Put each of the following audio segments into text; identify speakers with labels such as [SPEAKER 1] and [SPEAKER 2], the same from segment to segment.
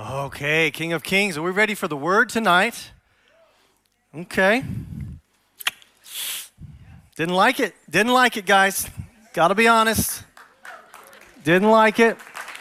[SPEAKER 1] Okay, King of Kings, are we ready for the word tonight? Okay. Didn't like it, guys. Gotta be honest. Didn't like it.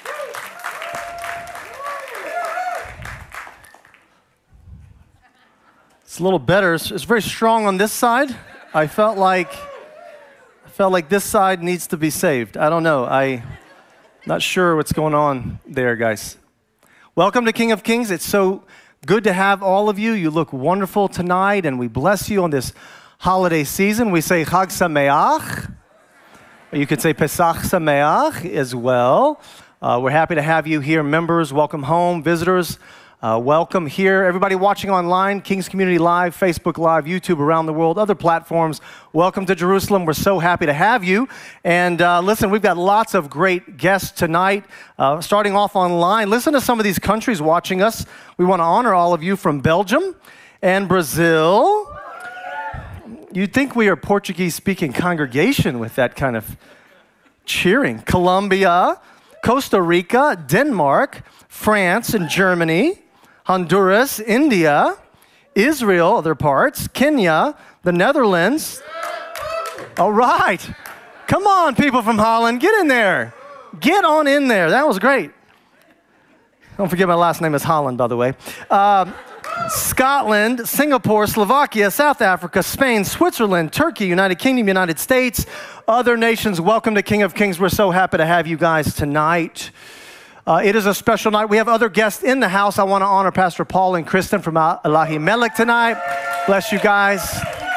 [SPEAKER 1] It's a little better. It's very strong on this side. I felt like this side needs to be saved. I don't know. I'm not sure what's going on there, guys. Welcome to King of Kings. It's so good to have all of you. You look wonderful tonight, and we bless you on this holiday season. We say Chag Sameach. You could say Pesach Sameach as well. We're happy to have you here, members. Welcome home, visitors. Welcome here. Everybody watching online, King's Community Live, Facebook Live, YouTube around the world, other platforms. Welcome to Jerusalem. We're so happy to have you. And listen, we've got lots of great guests tonight. Starting off online, listen to some of these countries watching us. We want to honor all of you from Belgium and Brazil. You'd think we are a Portuguese-speaking congregation with that kind of cheering. Colombia, Costa Rica, Denmark, France and Germany, Honduras, India, Israel, other parts, Kenya, the Netherlands. All right. Come on, people from Holland, get in there. Get on in there. That was great. Don't forget my last name is Holland, by the way. Scotland, Singapore, Slovakia, South Africa, Spain, Switzerland, Turkey, United Kingdom, United States, other nations. Welcome to King of Kings. We're so happy to have you guys tonight. It is a special night. We have other guests in the house. I want to honor Pastor Paul and Kristen from Ahimelech tonight. Bless you guys.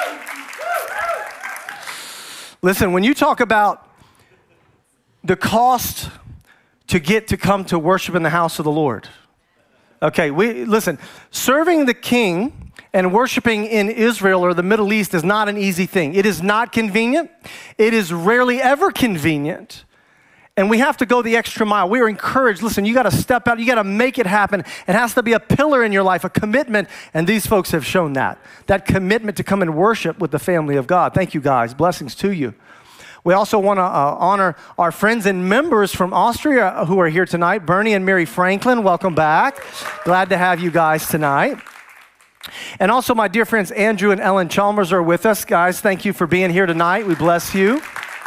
[SPEAKER 1] Listen, when you talk about the cost to get to come to worship in the house of the Lord, okay, listen, serving the King and worshiping in Israel or the Middle East is not an easy thing. It is not convenient. It is rarely ever convenient. And we have to go the extra mile. We are encouraged. Listen, you got to step out. You got to make it happen. It has to be a pillar in your life, a commitment. And these folks have shown that commitment to come and worship with the family of God. Thank you, guys. Blessings to you. We also want to honor our friends and members from Austria who are here tonight. Bernie and Mary Franklin, welcome back. Glad to have you guys tonight. And also my dear friends Andrew and Ellen Chalmers are with us. Guys, thank you for being here tonight. We bless you.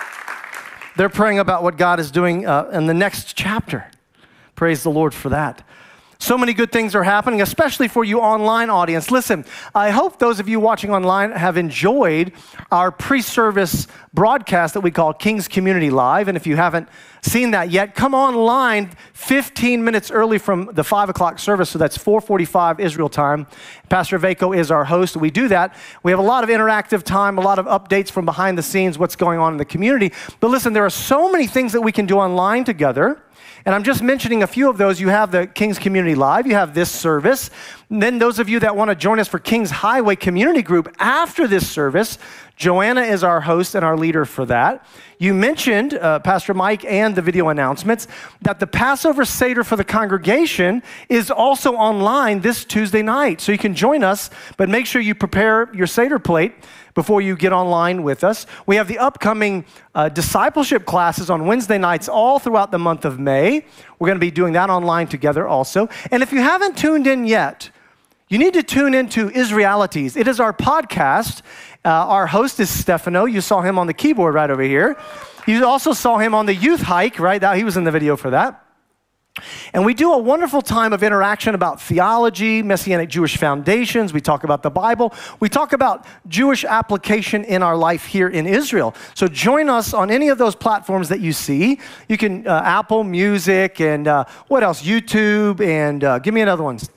[SPEAKER 1] They're praying about what God is doing in the next chapter. Praise the Lord for that. So many good things are happening, especially for you online audience. Listen, I hope those of you watching online have enjoyed our pre-service broadcast that we call King's Community Live. And if you haven't seen that yet, come online 15 minutes early from the 5 o'clock service. So that's 4:45 Israel time. Pastor Vako is our host. We do that. We have a lot of interactive time, a lot of updates from behind the scenes, what's going on in the community. But listen, there are so many things that we can do online together. And I'm just mentioning a few of those. You have the King's Community Live. You have this service. And then those of you that want to join us for King's Highway Community Group after this service, Joanna is our host and our leader for that. You mentioned, Pastor Mike and the video announcements, that the Passover Seder for the congregation is also online this Tuesday night. So you can join us, but make sure you prepare your Seder plate before you get online with us. We have the upcoming discipleship classes on Wednesday nights all throughout the month of May. We're going to be doing that online together also. And if you haven't tuned in yet, you need to tune into Israelities. It is our podcast. Our host is Stefano. You saw him on the keyboard right over here. You also saw him on the youth hike, right? He was in the video for that. And we do a wonderful time of interaction about theology, Messianic Jewish foundations. We talk about the Bible. We talk about Jewish application in our life here in Israel. So join us on any of those platforms that you see. You can, Apple Music and what else? YouTube and give me another one.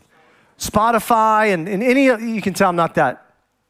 [SPEAKER 1] Spotify and any, you can tell I'm not that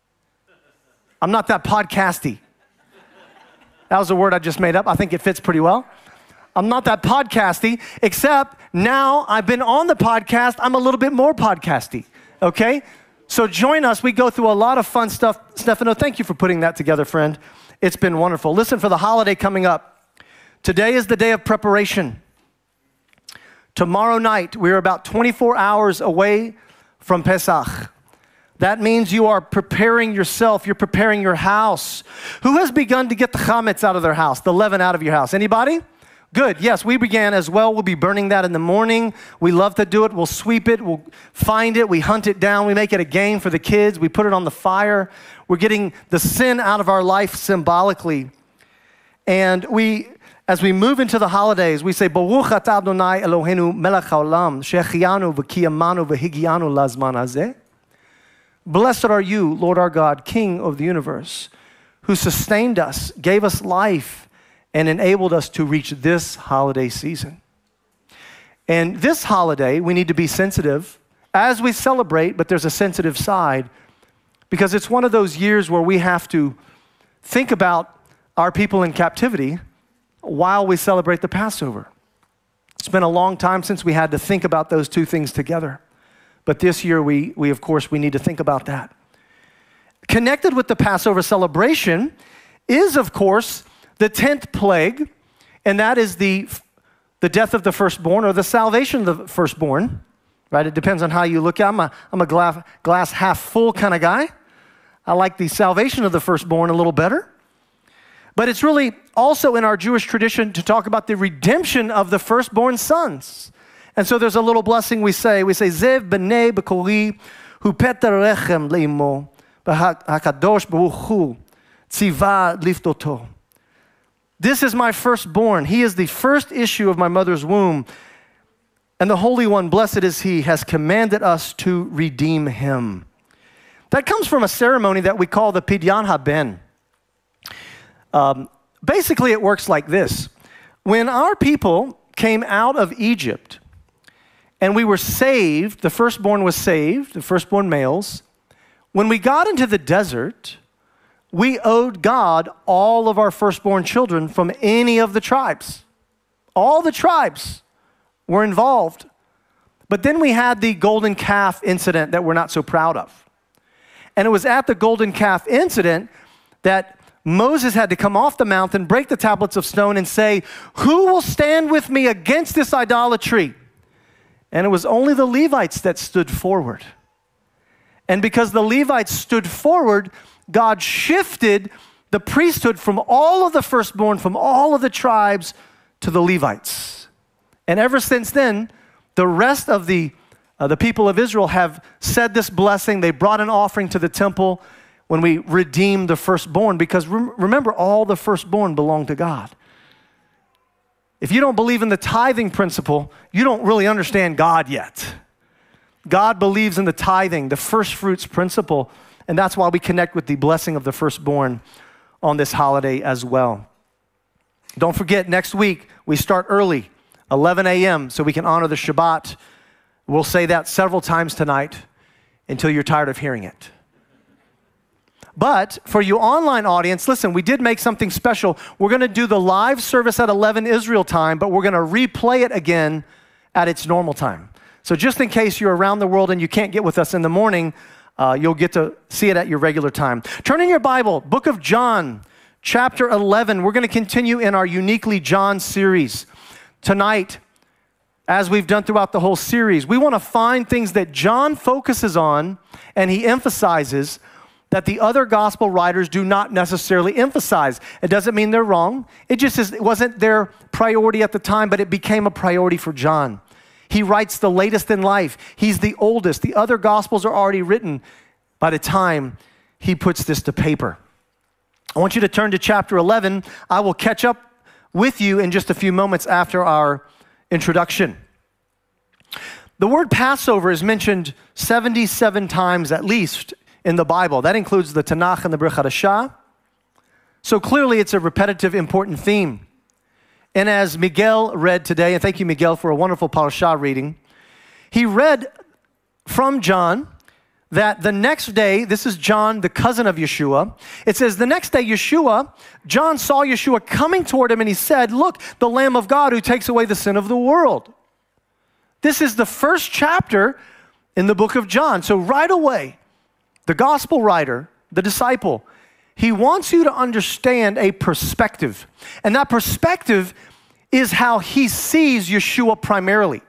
[SPEAKER 1] podcasty. That was a word I just made up. I think it fits pretty well. I'm not that podcasty, except now I've been on the podcast, I'm a little bit more podcasty, okay? So join us. We go through a lot of fun stuff. Stefano, thank you for putting that together, friend. It's been wonderful. Listen, for the holiday coming up, today is the day of preparation. Tomorrow night, we're about 24 hours away from Pesach. That means you are preparing yourself. You're preparing your house. Who has begun to get the chametz out of their house, the leaven out of your house? Anybody? Good. Yes, we began as well. We'll be burning that in the morning. We love to do it. We'll sweep it. We'll find it. We hunt it down. We make it a game for the kids. We put it on the fire. We're getting the sin out of our life symbolically. And as we move into the holidays, we say, Baruch atah Adonai Eloheinu melech haolam, she'echianu v'kiyamanu v'higianu lazman hazeh. Blessed are you, Lord our God, King of the universe, who sustained us, gave us life, and enabled us to reach this holiday season. And this holiday, we need to be sensitive as we celebrate, but there's a sensitive side because it's one of those years where we have to think about our people in captivity while we celebrate the Passover. It's been a long time since we had to think about those two things together. But this year, we of course, we need to think about that. Connected with the Passover celebration is, of course, the 10th plague, and that is the death of the firstborn or the salvation of the firstborn, right? It depends on how you look at it. I'm a glass half full kind of guy. I like the salvation of the firstborn a little better. But it's really also in our Jewish tradition to talk about the redemption of the firstborn sons. And so there's a little blessing we say, Zev b'nei b'kori hu peter rechem le'imo b'hakadosh baruch hu tziva liftoto. This is my firstborn. He is the first issue of my mother's womb. And the Holy One, blessed is He, has commanded us to redeem him. That comes from a ceremony that we call the Pidyon HaBen. Basically, it works like this. When our people came out of Egypt and we were saved, the firstborn was saved, the firstborn males. When we got into the desert, we owed God all of our firstborn children from any of the tribes. All the tribes were involved. But then we had the golden calf incident that we're not so proud of. And it was at the golden calf incident that Moses had to come off the mountain, break the tablets of stone, and say, who will stand with me against this idolatry? And it was only the Levites that stood forward. And because the Levites stood forward, God shifted the priesthood from all of the firstborn, from all of the tribes, to the Levites. And ever since then, the rest of the people of Israel have said this blessing. They brought an offering to the temple when we redeemed the firstborn, because remember, all the firstborn belong to God. If you don't believe in the tithing principle, you don't really understand God yet. God believes in the tithing, the first fruits principle, and that's why we connect with the blessing of the firstborn on this holiday as well. Don't forget, next week, we start early, 11 a.m., so we can honor the Shabbat. We'll say that several times tonight until you're tired of hearing it. But for you online audience, listen, we did make something special. We're going to do the live service at 11 Israel time, but we're going to replay it again at its normal time. So just in case you're around the world and you can't get with us in the morning, you'll get to see it at your regular time. Turn in your Bible, Book of John, chapter 11. We're going to continue in our Uniquely John series. Tonight, as we've done throughout the whole series, we want to find things that John focuses on and he emphasizes that the other gospel writers do not necessarily emphasize. It doesn't mean they're wrong. It wasn't their priority at the time, but it became a priority for John. He writes the latest in life. He's the oldest. The other gospels are already written by the time he puts this to paper. I want you to turn to chapter 11. I will catch up with you in just a few moments after our introduction. The word Passover is mentioned 77 times at least in the Bible. That includes the Tanakh and the Brit Hadashah. So clearly it's a repetitive, important theme. And as Miguel read today, and thank you, Miguel, for a wonderful parashah reading, he read from John that the next day, this is John, the cousin of Yeshua, it says, the next day John saw Yeshua coming toward him and he said, look, the Lamb of God who takes away the sin of the world. This is the first chapter in the book of John. So right away, the gospel writer, the disciple, he wants you to understand a perspective. And that perspective is how he sees Yeshua primarily.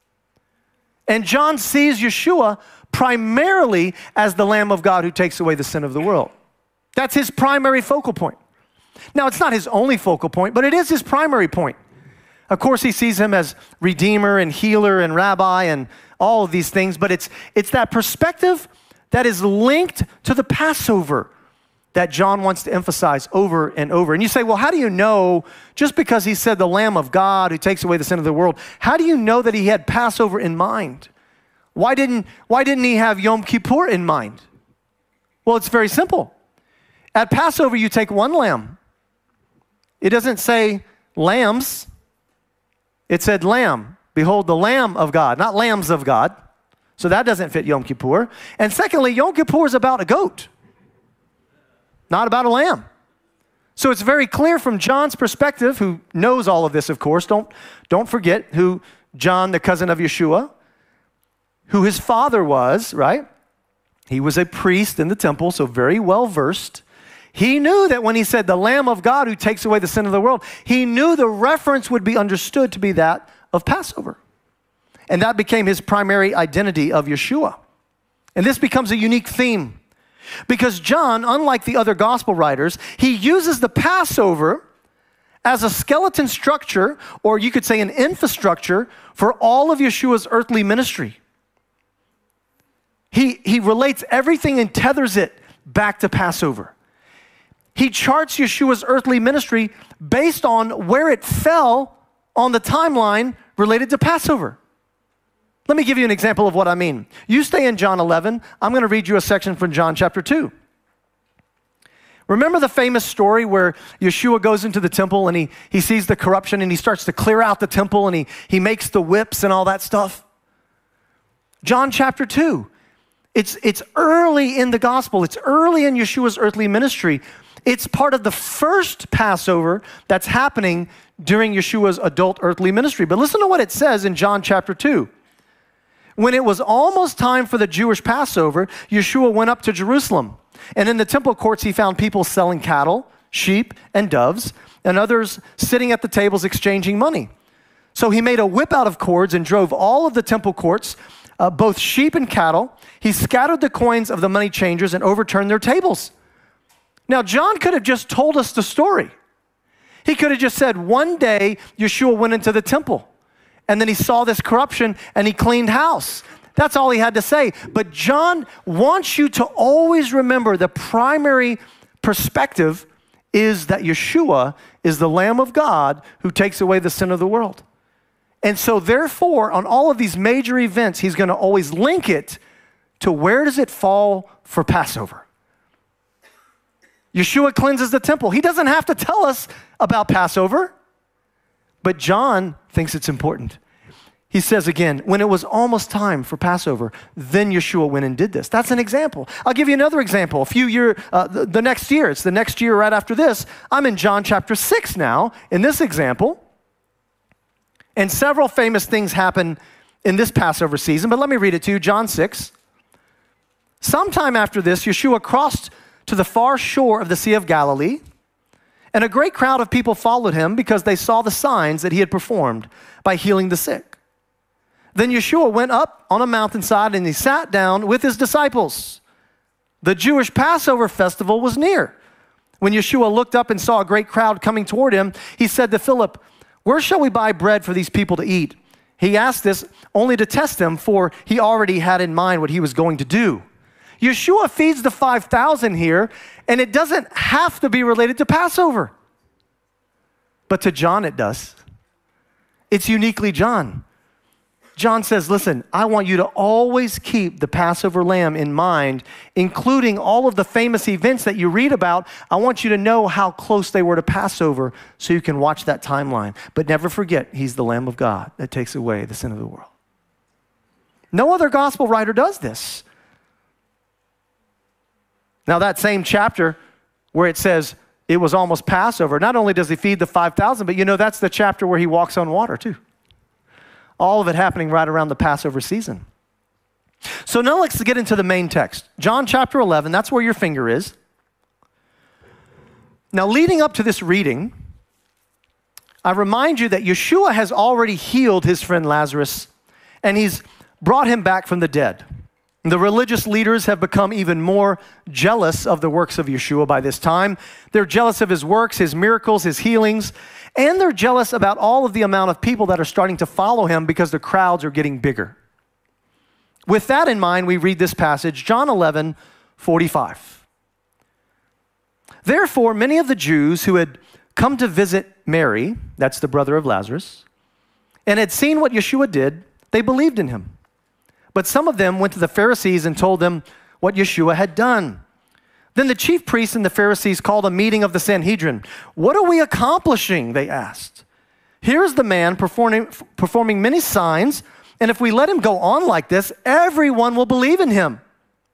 [SPEAKER 1] And John sees Yeshua primarily as the Lamb of God who takes away the sin of the world. That's his primary focal point. Now, it's not his only focal point, but it is his primary point. Of course, he sees him as redeemer and healer and rabbi and all of these things, but it's that perspective that is linked to the Passover that John wants to emphasize over and over. And you say, well, how do you know, just because he said the Lamb of God who takes away the sin of the world, how do you know that he had Passover in mind? Why didn't he have Yom Kippur in mind? Well, it's very simple. At Passover, you take one lamb. It doesn't say lambs. It said lamb. Behold, the Lamb of God, not lambs of God. So that doesn't fit Yom Kippur. And secondly, Yom Kippur is about a goat, not about a lamb. So it's very clear from John's perspective, who knows all of this, of course. Don't forget who John, the cousin of Yeshua, who his father was, right? He was a priest in the temple, so very well versed. He knew that when he said the Lamb of God who takes away the sin of the world, he knew the reference would be understood to be that of Passover. And that became his primary identity of Yeshua. And this becomes a unique theme because John, unlike the other gospel writers, he uses the Passover as a skeleton structure, or you could say an infrastructure, for all of Yeshua's earthly ministry. He relates everything and tethers it back to Passover. He charts Yeshua's earthly ministry based on where it fell on the timeline related to Passover. Let me give you an example of what I mean. You stay in John 11. I'm going to read you a section from John chapter 2. Remember the famous story where Yeshua goes into the temple and he sees the corruption and he starts to clear out the temple and he makes the whips and all that stuff? John chapter 2. It's early in the gospel. It's early in Yeshua's earthly ministry. It's part of the first Passover that's happening during Yeshua's adult earthly ministry. But listen to what it says in John chapter 2. When it was almost time for the Jewish Passover, Yeshua went up to Jerusalem. And in the temple courts, he found people selling cattle, sheep, and doves, and others sitting at the tables exchanging money. So he made a whip out of cords and drove all of the temple courts, both sheep and cattle. He scattered the coins of the money changers and overturned their tables. Now, John could have just told us the story. He could have just said, one day Yeshua went into the temple and then he saw this corruption and he cleaned house. That's all he had to say. But John wants you to always remember the primary perspective is that Yeshua is the Lamb of God who takes away the sin of the world. And so therefore, on all of these major events, he's going to always link it to where does it fall for Passover. Yeshua cleanses the temple. He doesn't have to tell us about Passover, but John thinks it's important. He says again, when it was almost time for Passover, then Yeshua went and did this. That's an example. I'll give you another example. The next year, it's the next year right after this. I'm in John chapter 6 now, in this example. And several famous things happen in this Passover season, but let me read it to you. John 6. Sometime after this, Yeshua crossed to the far shore of the Sea of Galilee, and a great crowd of people followed him because they saw the signs that he had performed by healing the sick. Then Yeshua went up on a mountainside and he sat down with his disciples. The Jewish Passover festival was near. When Yeshua looked up and saw a great crowd coming toward him, he said to Philip, "Where shall we buy bread for these people to eat?" He asked this only to test them, for he already had in mind what he was going to do. Yeshua feeds the 5,000 here, and it doesn't have to be related to Passover. But to John, it does. It's uniquely John. John says, listen, I want you to always keep the Passover lamb in mind, including all of the famous events that you read about. I want you to know how close they were to Passover so you can watch that timeline. But never forget, he's the Lamb of God that takes away the sin of the world. No other gospel writer does this. Now that same chapter where it says it was almost Passover, not only does he feed the 5,000, but that's the chapter where he walks on water too. All of it happening right around the Passover season. So now let's get into the main text. John chapter 11, that's where your finger is. Now leading up to this reading, I remind you that Yeshua has already healed his friend Lazarus and he's brought him back from the dead. The religious leaders have become even more jealous of the works of Yeshua by this time. They're jealous of his works, his miracles, his healings, And they're jealous about all of the amount of people that are starting to follow him because the crowds are getting bigger. With that in mind, we read this passage, John 11:45. Therefore, many of the Jews who had come to visit Mary, that's the brother of Lazarus, and had seen what Yeshua did, they believed in him. But some of them went to the Pharisees and told them what Yeshua had done. Then the chief priests and the Pharisees called a meeting of the Sanhedrin. What are we accomplishing? They asked. Here is the man performing many signs, and if we let him go on like this, everyone will believe in him.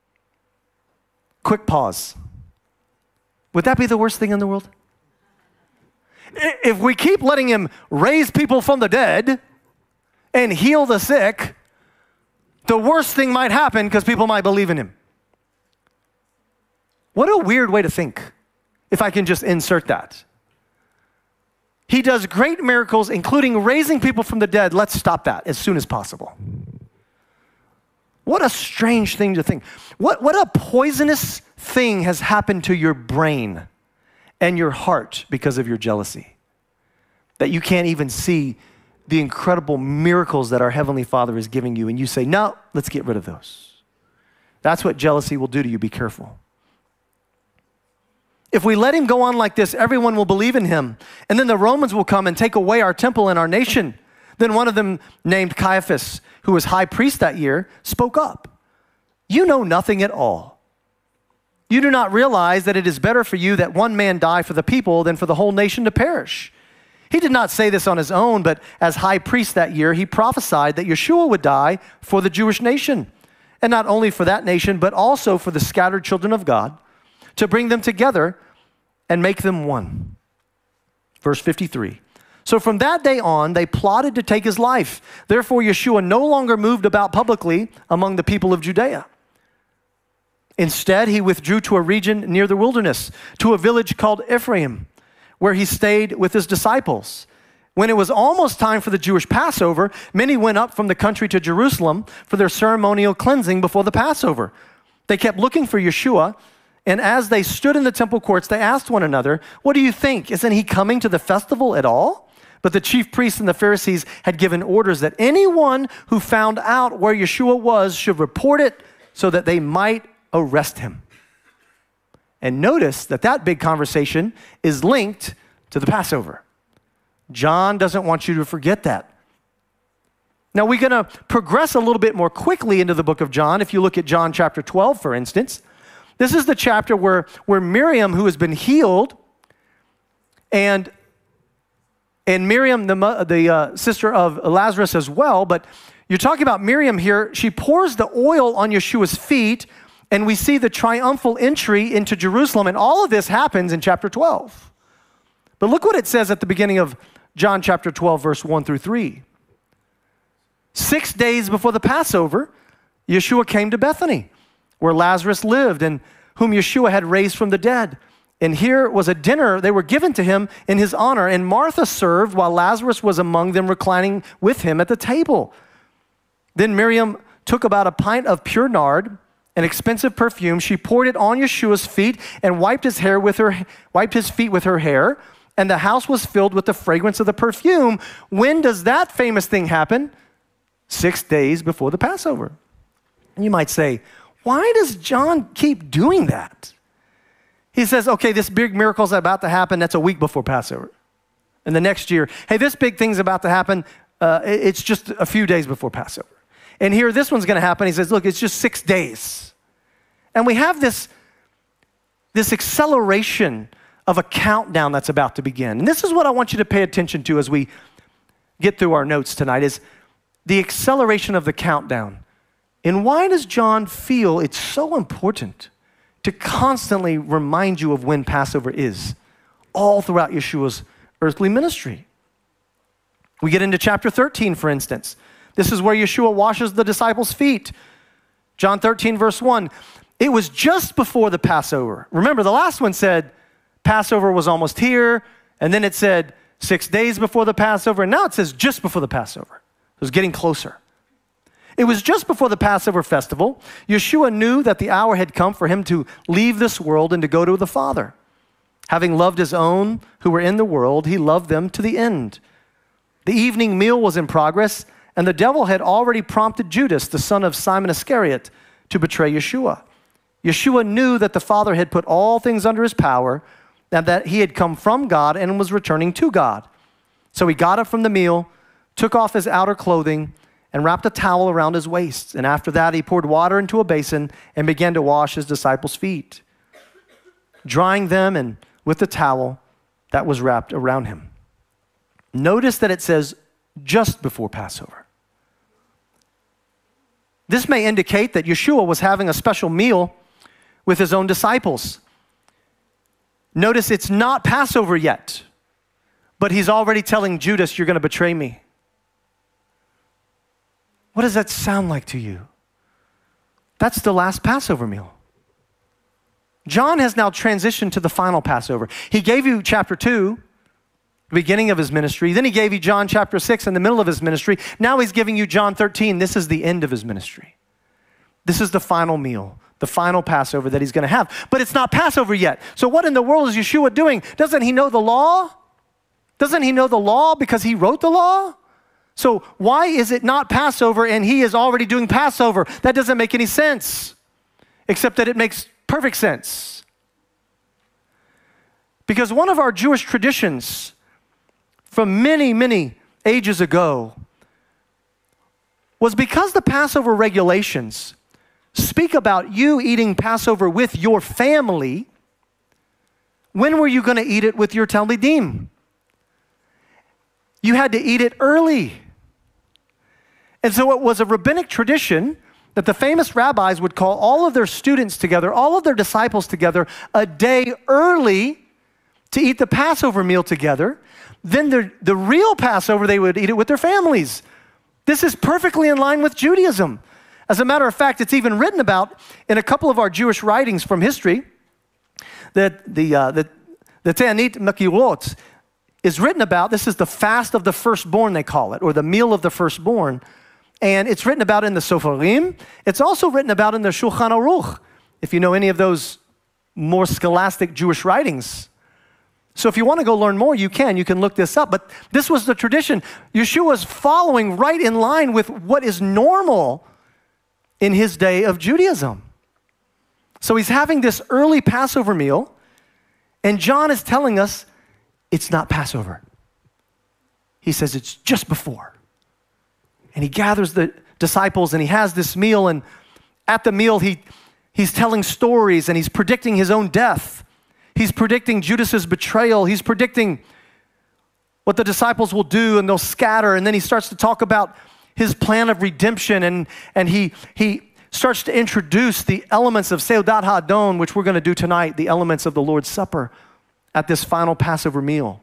[SPEAKER 1] Quick pause. Would that be the worst thing in the world? If we keep letting him raise people from the dead and heal the sick, the worst thing might happen because people might believe in him. What a weird way to think, if I can just insert that. He does great miracles, including raising people from the dead. Let's stop that as soon as possible. What a strange thing to think. What a poisonous thing has happened to your brain and your heart because of your jealousy, that you can't even see the incredible miracles that our Heavenly Father is giving you, and you say, no, let's get rid of those. That's what jealousy will do to you. Be careful. If we let him go on like this, everyone will believe in him, and then the Romans will come and take away our temple and our nation. Then one of them, named Caiaphas, who was high priest that year, spoke up. You know nothing at all. You do not realize that it is better for you that one man die for the people than for the whole nation to perish. He did not say this on his own, but as high priest that year, he prophesied that Yeshua would die for the Jewish nation, and not only for that nation, but also for the scattered children of God, to bring them together and make them one. Verse 53. So from that day on, they plotted to take his life. Therefore, Yeshua no longer moved about publicly among the people of Judea. Instead, he withdrew to a region near the wilderness, to a village called Ephraim, where he stayed with his disciples. When it was almost time for the Jewish Passover, many went up from the country to Jerusalem for their ceremonial cleansing before the Passover. They kept looking for Yeshua, and as they stood in the temple courts, they asked one another, what do you think? Isn't he coming to the festival at all? But the chief priests and the Pharisees had given orders that anyone who found out where Yeshua was should report it so that they might arrest him. And notice that that big conversation is linked to the Passover. John doesn't want you to forget that. Now we're going to progress a little bit more quickly into the book of John. If you look at John chapter 12, for instance, this is the chapter where Miriam, who has been healed, and Miriam, the sister of Lazarus as well, but you're talking about Miriam here. She pours the oil on Yeshua's feet, and we see the triumphal entry into Jerusalem, and all of this happens in chapter 12. But look what it says at the beginning of John chapter 12, verse 1 through 3. 6 days before the Passover, Yeshua came to Bethany, where Lazarus lived and whom Yeshua had raised from the dead. And here was a dinner they were given to him in his honor. And Martha served while Lazarus was among them reclining with him at the table. Then Miriam took about a pint of pure nard, an expensive perfume. She poured it on Yeshua's feet and wiped his feet with her hair. And the house was filled with the fragrance of the perfume. When does that famous thing happen? 6 days before the Passover. And you might say, why does John keep doing that? He says, okay, this big miracle is about to happen. That's a week before Passover. And the next year, hey, this big thing's about to happen. It's just a few days before Passover. And here, this one's going to happen. He says, look, it's just 6 days. And we have this acceleration of a countdown that's about to begin. And this is what I want you to pay attention to as we get through our notes tonight, is the acceleration of the countdown. And why does John feel it's so important to constantly remind you of when Passover is, all throughout Yeshua's earthly ministry? We get into chapter 13, for instance. This is where Yeshua washes the disciples' feet. John 13, verse 1. It was just before the Passover. Remember, the last one said Passover was almost here, and then it said 6 days before the Passover, and now it says just before the Passover. It was getting closer. It was just before the Passover festival. Yeshua knew that the hour had come for him to leave this world and to go to the Father. Having loved his own who were in the world, he loved them to the end. The evening meal was in progress, and the devil had already prompted Judas, the son of Simon Iscariot, to betray Yeshua. Yeshua knew that the Father had put all things under his power, and that he had come from God and was returning to God. So he got up from the meal, took off his outer clothing, and wrapped a towel around his waist. And after that, he poured water into a basin and began to wash his disciples' feet, drying them and with the towel that was wrapped around him. Notice that it says just before Passover. This may indicate that Yeshua was having a special meal with his own disciples. Notice it's not Passover yet, but he's already telling Judas, you're going to betray me. What does that sound like to you? That's the last Passover meal. John has now transitioned to the final Passover. He gave you chapter 2, the beginning of his ministry. Then he gave you John chapter 6 in the middle of his ministry. Now he's giving you John 13. This is the end of his ministry. This is the final meal, the final Passover that he's going to have. But it's not Passover yet. So what in the world is Yeshua doing? Doesn't he know the law? Doesn't he know the law because he wrote the law? So why is it not Passover and he is already doing Passover? That doesn't make any sense, except that it makes perfect sense. Because one of our Jewish traditions from many, many ages ago was because the Passover regulations speak about you eating Passover with your family, when were you going to eat it with your Talmidim? You had to eat it early. And so it was a rabbinic tradition that the famous rabbis would call all of their students together, all of their disciples together, a day early to eat the Passover meal together. Then the real Passover, they would eat it with their families. This is perfectly in line with Judaism. As a matter of fact, it's even written about in a couple of our Jewish writings from history that the Ta'anit Makirot is written about. This is the fast of the firstborn, they call it, or the meal of the firstborn. And it's written about in the Sofarim. It's also written about in the Shulchan Aruch, if you know any of those more scholastic Jewish writings. So if you want to go learn more, you can look this up. But this was the tradition. Yeshua is following right in line with what is normal in his day of Judaism. So he's having this early Passover meal, and John is telling us it's not Passover. He says it's just before. And he gathers the disciples and he has this meal, and at the meal he's telling stories and he's predicting his own death. He's predicting Judas's betrayal. He's predicting what the disciples will do, and they'll scatter. And then he starts to talk about his plan of redemption, and he starts to introduce the elements of Seudat HaAdon, which we're going to do tonight, the elements of the Lord's Supper at this final Passover meal.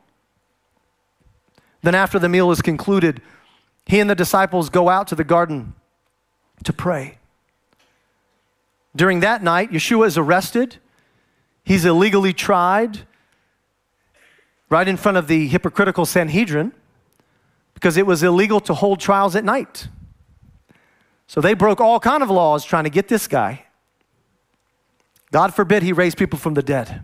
[SPEAKER 1] Then after the meal is concluded, he and the disciples go out to the garden to pray. During that night, Yeshua is arrested. He's illegally tried right in front of the hypocritical Sanhedrin because it was illegal to hold trials at night. So they broke all kinds of laws trying to get this guy. God forbid he raised people from the dead.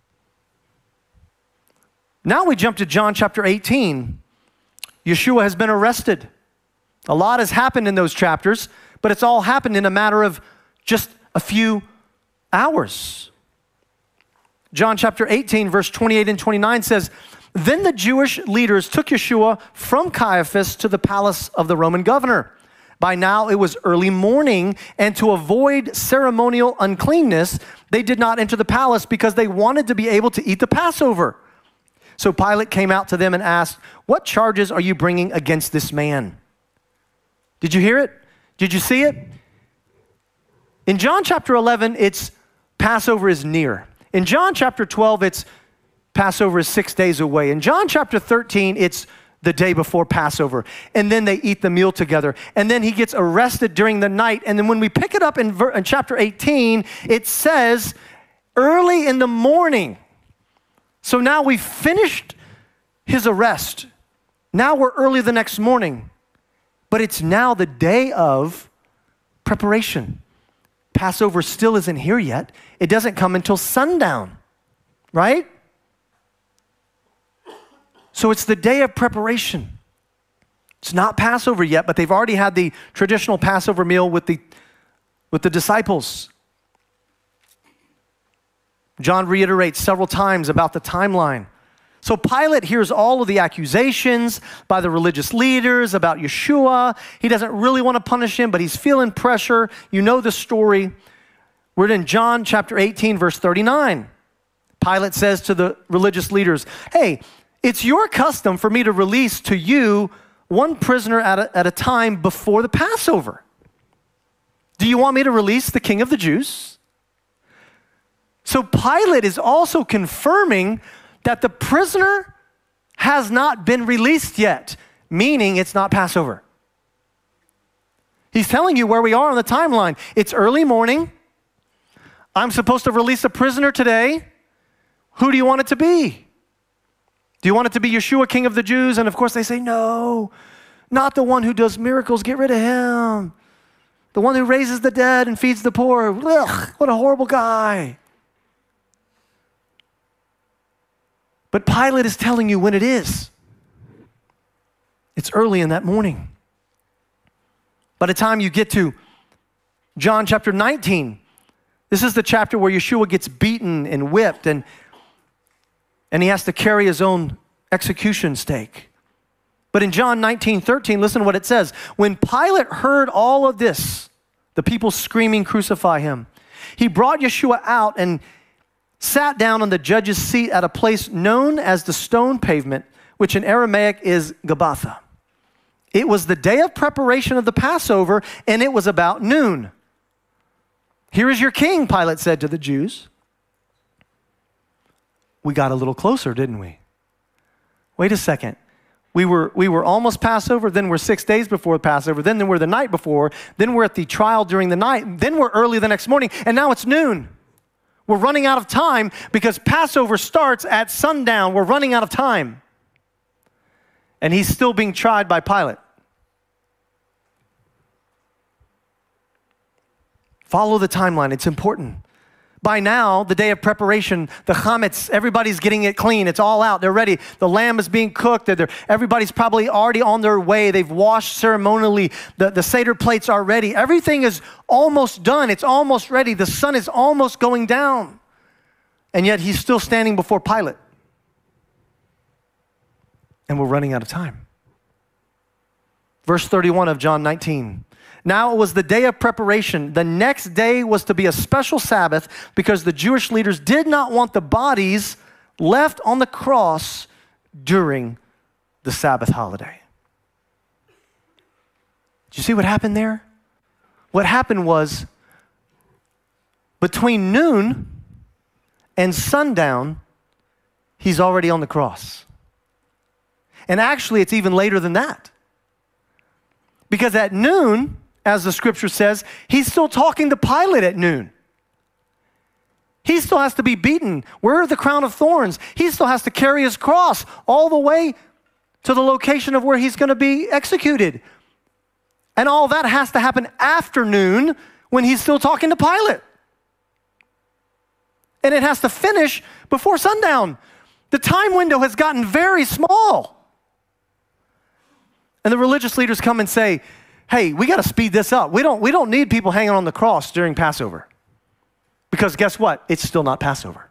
[SPEAKER 1] Now we jump to John chapter 18. Yeshua has been arrested. A lot has happened in those chapters, but it's all happened in a matter of just a few hours. John chapter 18, verse 28 and 29 says, "Then the Jewish leaders took Yeshua from Caiaphas to the palace of the Roman governor. By now it was early morning, and to avoid ceremonial uncleanness, they did not enter the palace because they wanted to be able to eat the Passover. So Pilate came out to them and asked, 'What charges are you bringing against this man?'" Did you hear it? Did you see it? In John chapter 11, it's Passover is near. In John chapter 12, it's Passover is 6 days away. In John chapter 13, it's the day before Passover. And then they eat the meal together. And then he gets arrested during the night. And then when we pick it up in chapter 18, it says early in the morning. So now we've finished his arrest. Now we're early the next morning. But it's now the day of preparation. Passover still isn't here yet. It doesn't come until sundown, right? So it's the day of preparation. It's not Passover yet, but they've already had the traditional Passover meal with the disciples. John reiterates several times about the timeline. So Pilate hears all of the accusations by the religious leaders about Yeshua. He doesn't really want to punish him, but he's feeling pressure. You know the story. We're in John chapter 18, verse 39. Pilate says to the religious leaders, hey, it's your custom for me to release to you one prisoner at a time before the Passover. Do you want me to release the King of the Jews? So Pilate is also confirming that the prisoner has not been released yet, meaning it's not Passover. He's telling you where we are on the timeline. It's early morning. I'm supposed to release a prisoner today. Who do you want it to be? Do you want it to be Yeshua, King of the Jews? And of course they say, no, not the one who does miracles. Get rid of him. The one who raises the dead and feeds the poor. Ugh, what a horrible guy. But Pilate is telling you when it is. It's early in that morning. By the time you get to John chapter 19, this is the chapter where Yeshua gets beaten and whipped and he has to carry his own execution stake. But in John 19:13, listen to what it says. When Pilate heard all of this, the people screaming, crucify him, he brought Yeshua out and sat down on the judge's seat at a place known as the stone pavement, which in Aramaic is Gabbatha. It was the day of preparation of the Passover, and it was about noon. Here is your king, Pilate said to the Jews. We got a little closer, didn't we? Wait a second. We were almost Passover, then we're 6 days before Passover, then we're the night before, then we're at the trial during the night, then we're early the next morning, and now it's noon. We're running out of time because Passover starts at sundown. We're running out of time. And he's still being tried by Pilate. Follow the timeline. It's important. By now, the day of preparation, the chametz, everybody's getting it clean. It's all out. They're ready. The lamb is being cooked. Everybody's probably already on their way. They've washed ceremonially. The Seder plates are ready. Everything is almost done. It's almost ready. The sun is almost going down. And yet he's still standing before Pilate. And we're running out of time. Verse 31 of John 19. Now it was the day of preparation. The next day was to be a special Sabbath because the Jewish leaders did not want the bodies left on the cross during the Sabbath holiday. Did you see what happened there? What happened was between noon and sundown, he's already on the cross. And actually, it's even later than that. Because at noon, as the scripture says, he's still talking to Pilate at noon. He still has to be beaten. Where are the crown of thorns? He still has to carry his cross all the way to the location of where he's going to be executed. And all that has to happen after noon when he's still talking to Pilate. And it has to finish before sundown. The time window has gotten very small. And the religious leaders come and say, hey, we got to speed this up. We don't need people hanging on the cross during Passover. Because guess what? It's still not Passover.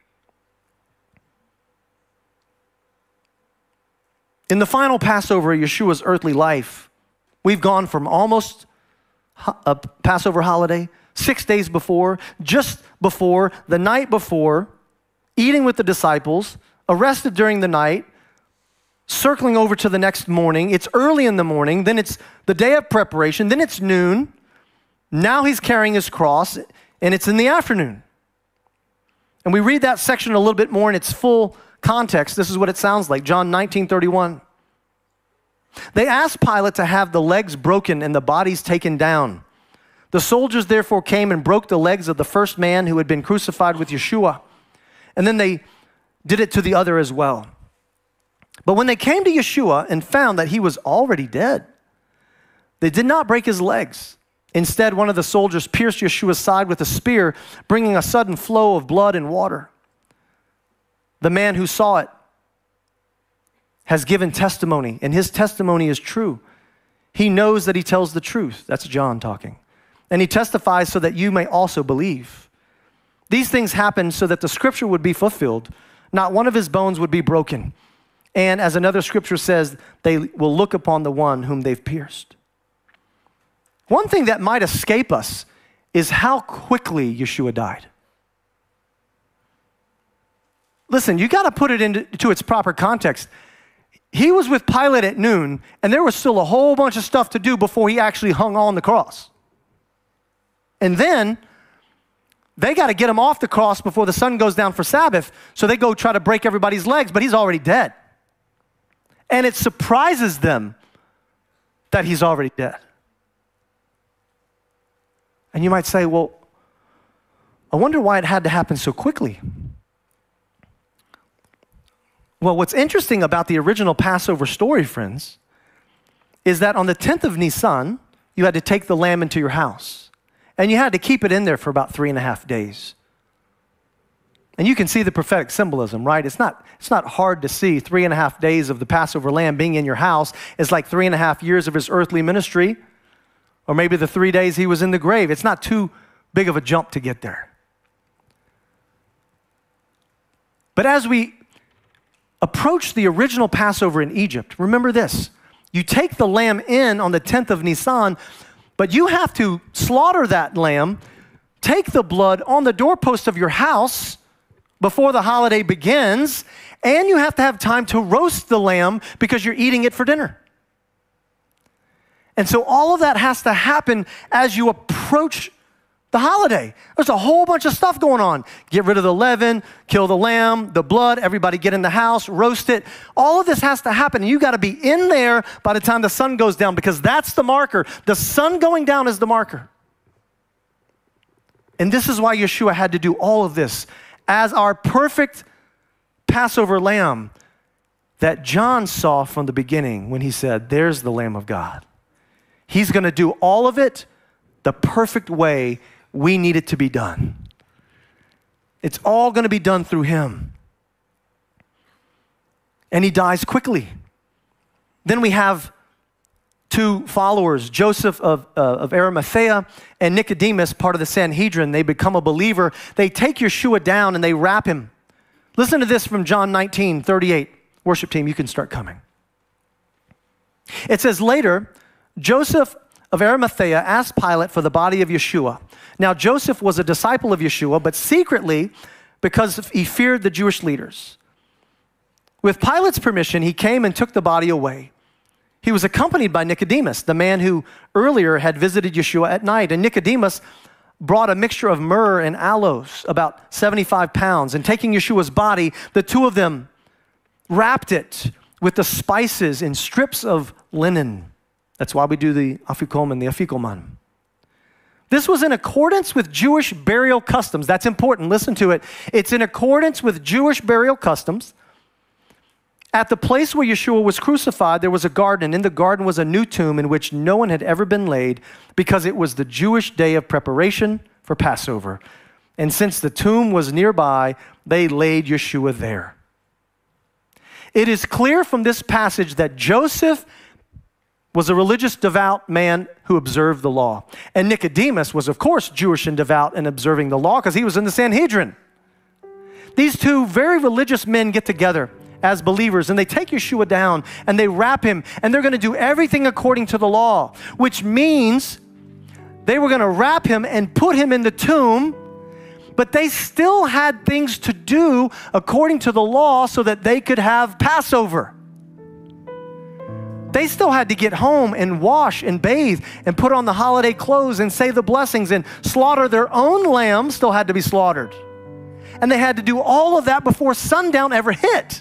[SPEAKER 1] In the final Passover of Yeshua's earthly life, we've gone from almost a Passover holiday, 6 days before, just before, the night before, eating with the disciples, arrested during the night, circling over to the next morning. It's early in the morning, then it's the day of preparation, then it's noon. Now he's carrying his cross, and it's in the afternoon. And we read that section a little bit more in its full context. This is what it sounds like, John 19:31. They asked Pilate to have the legs broken and the bodies taken down. The soldiers therefore came and broke the legs of the first man who had been crucified with Yeshua. And then they did it to the other as well. But when they came to Yeshua and found that he was already dead, they did not break his legs. Instead, one of the soldiers pierced Yeshua's side with a spear, bringing a sudden flow of blood and water. The man who saw it has given testimony, and his testimony is true. He knows that he tells the truth. That's John talking. And he testifies so that you may also believe. These things happened so that the scripture would be fulfilled. Not one of his bones would be broken. And as another scripture says, they will look upon the one whom they've pierced. One thing that might escape us is how quickly Yeshua died. Listen, you got to put it into its proper context. He was with Pilate at noon, and there was still a whole bunch of stuff to do before he actually hung on the cross. And then they got to get him off the cross before the sun goes down for Sabbath, so they go try to break everybody's legs, but he's already dead. And it surprises them that he's already dead. And you might say, well, I wonder why it had to happen so quickly. Well, what's interesting about the original Passover story, friends, is that on the 10th of Nisan, you had to take the lamb into your house. And you had to keep it in there for about 3.5 days. And you can see the prophetic symbolism, right? It's not hard to see 3.5 days of the Passover lamb being in your house is like 3.5 years of his earthly ministry, or maybe the 3 days he was in the grave. It's not too big of a jump to get there. But as we approach the original Passover in Egypt, remember this. You take the lamb in on the 10th of Nisan, but you have to slaughter that lamb, take the blood on the doorpost of your house before the holiday begins, and you have to have time to roast the lamb because you're eating it for dinner. And so all of that has to happen as you approach the holiday. There's a whole bunch of stuff going on. Get rid of the leaven, kill the lamb, the blood, everybody get in the house, roast it. All of this has to happen. And you got to be in there by the time the sun goes down, because that's the marker. The sun going down is the marker. And this is why Yeshua had to do all of this as our perfect Passover lamb that John saw from the beginning when he said, there's the Lamb of God. He's going to do all of it the perfect way we need it to be done. It's all going to be done through him. And he dies quickly. Then we have two followers, Joseph of Arimathea and Nicodemus, part of the Sanhedrin. They become a believer. They take Yeshua down and they wrap him. Listen to this from John 19:38. Worship team, you can start coming. It says, later, Joseph of Arimathea asked Pilate for the body of Yeshua. Now, Joseph was a disciple of Yeshua, but secretly because he feared the Jewish leaders. With Pilate's permission, he came and took the body away. He was accompanied by Nicodemus, the man who earlier had visited Yeshua at night. And Nicodemus brought a mixture of myrrh and aloes, about 75 pounds. And taking Yeshua's body, the two of them wrapped it with the spices in strips of linen. That's why we do the afikoman, the afikoman. This was in accordance with Jewish burial customs. That's important. Listen to it. It's in accordance with Jewish burial customs. At the place where Yeshua was crucified, there was a garden. In the garden was a new tomb in which no one had ever been laid, because it was the Jewish day of preparation for Passover. And since the tomb was nearby, they laid Yeshua there. It is clear from this passage that Joseph was a religious, devout man who observed the law. And Nicodemus was, of course, Jewish and devout and observing the law because he was in the Sanhedrin. These two very religious men get together as believers, and they take Yeshua down and they wrap him, and they're going to do everything according to the law, which means they were going to wrap him and put him in the tomb, but they still had things to do according to the law so that they could have Passover. They still had to get home and wash and bathe and put on the holiday clothes and say the blessings and slaughter their own lamb, still had to be slaughtered. And they had to do all of that before sundown ever hit.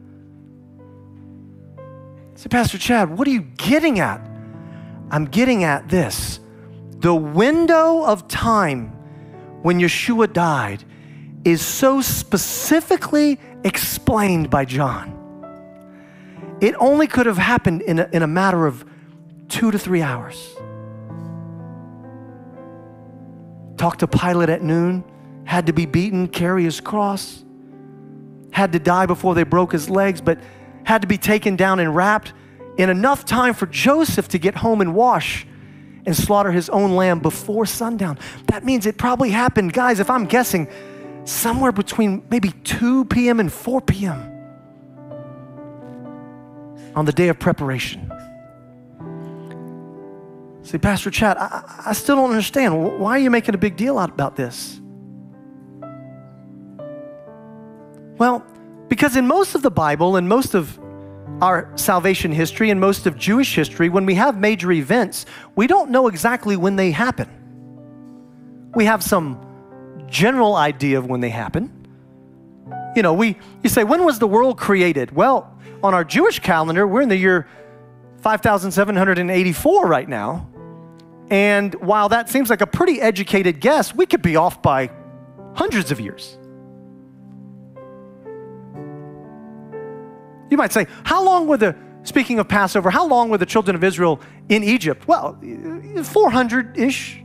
[SPEAKER 1] So, Pastor Chad, what are you getting at? I'm getting at this. The window of time when Yeshua died is so specifically explained by John. It only could have happened in a matter of 2 to 3 hours. Talked to Pilate at noon, had to be beaten, carry his cross, had to die before they broke his legs, but had to be taken down and wrapped in enough time for Joseph to get home and wash and slaughter his own lamb before sundown. That means it probably happened, guys, if I'm guessing, somewhere between maybe 2 p.m. and 4 p.m. on the day of preparation. See, Pastor Chad, I still don't understand. Why are you making a big deal out about this? Well, because in most of the Bible and most of our salvation history and most of Jewish history, when we have major events, we don't know exactly when they happen. We have some general idea of when they happen. You know, you say, when was the world created? Well, on our Jewish calendar, we're in the year 5,784 right now. And while that seems like a pretty educated guess, we could be off by hundreds of years. You might say, speaking of Passover, how long were the children of Israel in Egypt? Well, 400-ish,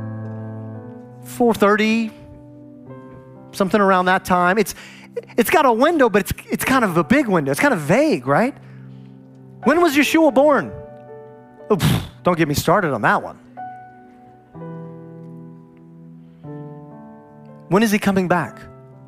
[SPEAKER 1] 430, something around that time. It's got a window, but it's kind of a big window. It's kind of vague, right? When was Yeshua born? Oops, don't get me started on that one. When is he coming back?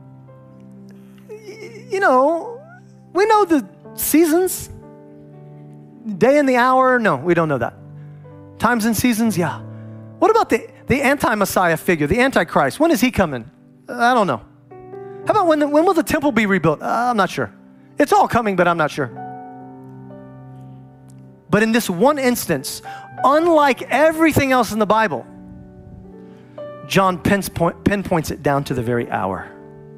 [SPEAKER 1] You know, we know the seasons, day and the hour. No, we don't know that. Times and seasons, yeah. What about the anti-Messiah figure, the Antichrist? When is he coming? I don't know. How about when will the temple be rebuilt? I'm not sure. It's all coming, but I'm not sure. But in this one instance, unlike everything else in the Bible, John pinpoints it down to the very hour.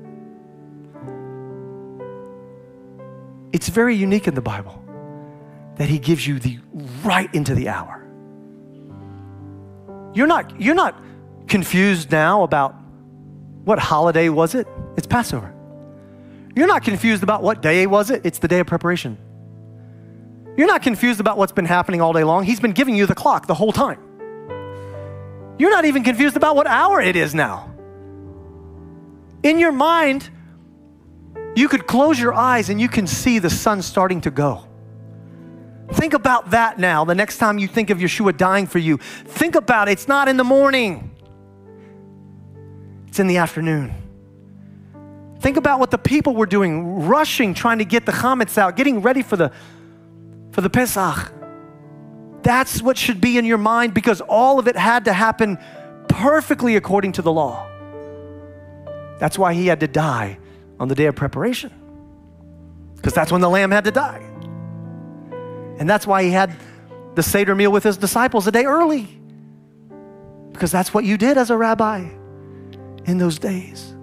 [SPEAKER 1] It's very unique in the Bible that he gives you right into the hour. You're not confused now about what holiday was it? It's Passover. You're not confused about what day was it? It's the day of preparation. You're not confused about what's been happening all day long. He's been giving you the clock the whole time. You're not even confused about what hour it is now. In your mind, you could close your eyes and you can see the sun starting to go. Think about that now. The next time you think of Yeshua dying for you, think about it. It's not in the morning. It's in the afternoon. Think about what the people were doing, rushing, trying to get the chametz out, getting ready for the Pesach. That's what should be in your mind, because all of it had to happen perfectly according to the law. That's why he had to die on the day of preparation, because that's when the lamb had to die. And that's why he had the Seder meal with his disciples a day early, because that's what you did as a rabbi in those days.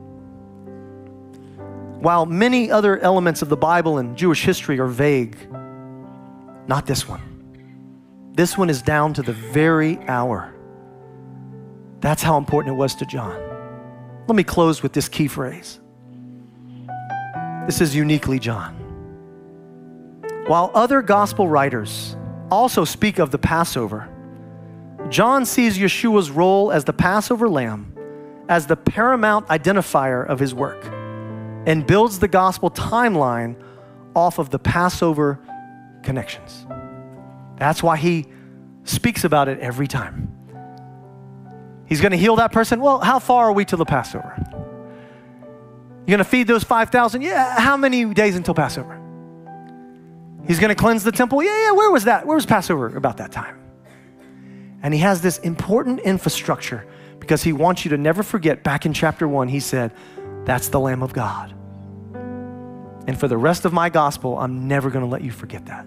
[SPEAKER 1] While many other elements of the Bible and Jewish history are vague, not this one. This one is down to the very hour. That's how important it was to John. Let me close with this key phrase. This is uniquely John. While other gospel writers also speak of the Passover, John sees Yeshua's role as the Passover lamb as the paramount identifier of his work, and builds the gospel timeline off of the Passover connections. That's why he speaks about it every time. He's going to heal that person. Well, how far are we to the Passover? You're going to feed those 5,000? Yeah, how many days until Passover? He's going to cleanse the temple? Yeah, where was that? Where was Passover about that time? And he has this important infrastructure because he wants you to never forget, back in chapter 1, he said, that's the Lamb of God. And for the rest of my gospel, I'm never going to let you forget that.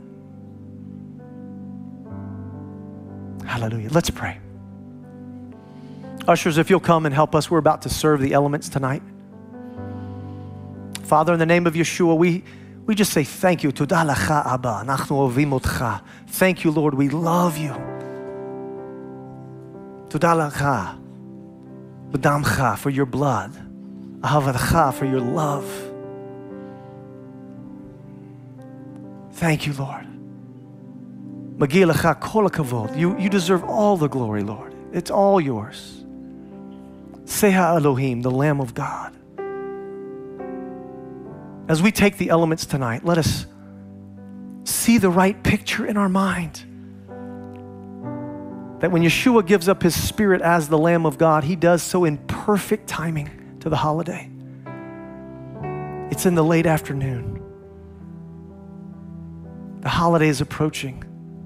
[SPEAKER 1] Hallelujah. Let's pray. Ushers, if you'll come and help us, we're about to serve the elements tonight. Father, in the name of Yeshua, we just say thank you. Toda lacha, Abba. Nachnu ovim otcha. Thank you, Lord. We love you. Toda lacha, b'damcha, for your blood. Ahavadcha, for your love. Thank you, Lord. Magi lecha kol hakavod. You deserve all the glory, Lord. It's all yours. Seha Elohim, the Lamb of God. As we take the elements tonight, let us see the right picture in our mind. That when Yeshua gives up his spirit as the Lamb of God, he does so in perfect timing to the holiday. It's in the late afternoon. The holiday is approaching.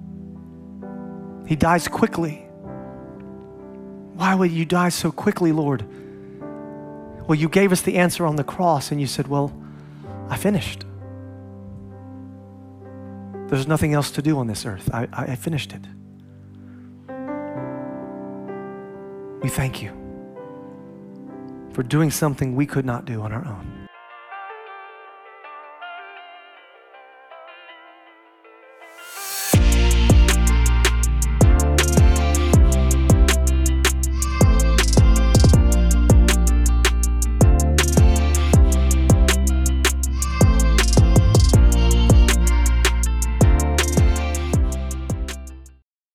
[SPEAKER 1] He dies quickly. Why would you die so quickly, Lord? Well, you gave us the answer on the cross and you said, well, I finished. There's nothing else to do on this earth. I finished it. We thank you for doing something we could not do on our own.